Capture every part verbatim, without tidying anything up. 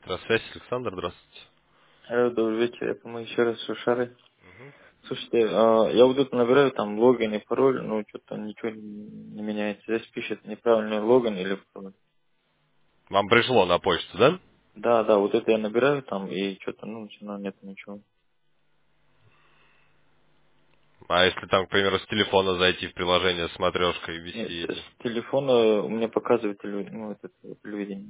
Электросвязь, Александр, здравствуйте. Алло, добрый вечер, это мы еще раз Шушары. Мгм. Слушайте, а, я вот тут набираю там логин и пароль, ну что-то ничего не меняется. Здесь пишет неправильный логин или пароль. Вам пришло на почту, да? Да, да, вот это я набираю там и что-то, ну, все равно нет ничего. А если там, к примеру, с телефона зайти в приложение смотрешка и Нет, ввести с, эти? с телефона у меня показывает телевидение, ну, вот это вот телевидение.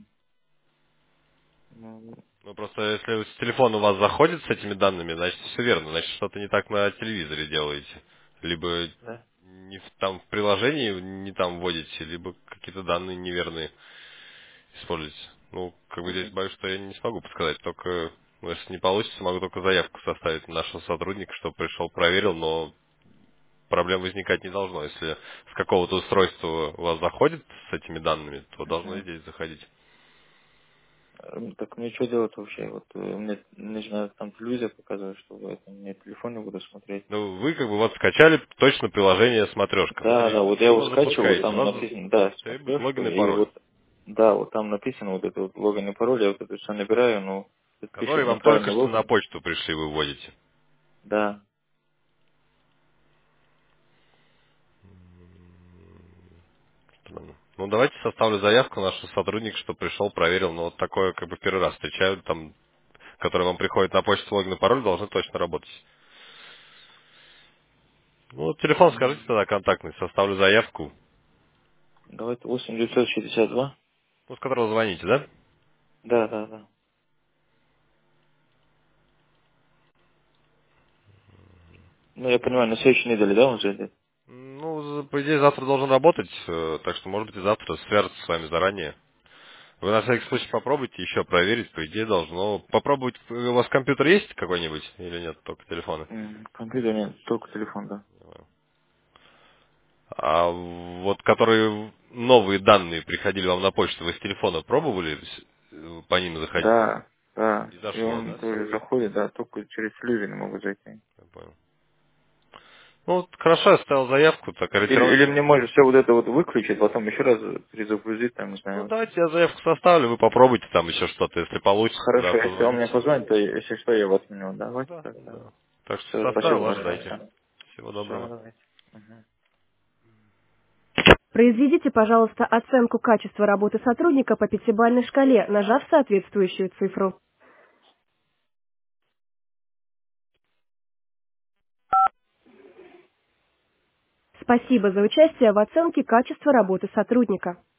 Ну, Ну, просто если с телефона у вас заходит с этими данными, значит, все верно. Значит, что-то не так на телевизоре делаете. Либо да. не в, там в приложении не там вводите, либо какие-то данные неверные используете. Ну, как бы здесь Мгм. боюсь, что я не смогу подсказать. Только, ну, если не получится, могу только заявку составить на нашего сотрудника, чтобы пришел, проверил, но проблем возникать не должно. Если с какого-то устройства у вас заходит с этими данными, то должно и Мгм. здесь заходить. Эм, Так мне что делать вообще? Вот э, мне нужно там телевизор показывать, чтобы это мне телефон не буду смотреть. Ну, вы как бы вот скачали точно приложение смотрешка, да, Да, и да, вот я вы его его скачивал, вот запускаете. У там вас написано, да, требует смотрешку, логин и и пароль, вот, да, вот там написано вот это вот логин и пароль, я вот это все набираю, но тут пишет которые вам только неправильный что на логин. почту пришли, вы вводите. Да. Странно. Ну, давайте составлю заявку нашему сотруднику, что пришел, проверил. Но вот такое как бы первый раз встречаю, там, который вам приходит на почту логин и пароль, должны точно работать. Ну, вот телефон скажите М, тогда контактный, составлю заявку. Давайте восемь девятьсот шестьдесят два. Ну, с которого звоните, да? Да, да, да. Ну, я понимаю, на следующей неделе, да, он зайдет? Ну, за- по идее, завтра должен работать, э, так что, может быть, и завтра свяжется с вами заранее. Вы на всякий случай попробуйте еще проверить, по идее, должно... Попробовать, э, у вас компьютер есть какой-нибудь или нет, только телефоны? М, Компьютер нет, только телефон, да. А вот которые новые данные приходили вам на почту, вы с телефона пробовали с- э, по ним заходить? Да, да. Не И зашло, он да? тоже заходит, да, только через телевизор не могу зайти. Я понял. Ну, вот хорошо, я ставил заявку, так Или, ориентировочно. или мне может все вот это вот выключить, потом еще раз перезагрузить, там, не Ну, знаю. давайте я заявку составлю, вы попробуйте там еще что-то. Если получится, тогда Хорошо, если он мне позвоните. позвонит, то если что, я вот него. Ну Давайте да, тогда. да. Так что Все, спасибо составил, большое. ожидайте. Всего Все, доброго. давайте. Мгм. Произведите, пожалуйста, оценку качества работы сотрудника по пятибалльной шкале, нажав соответствующую цифру. Спасибо за участие в оценке качества работы сотрудника.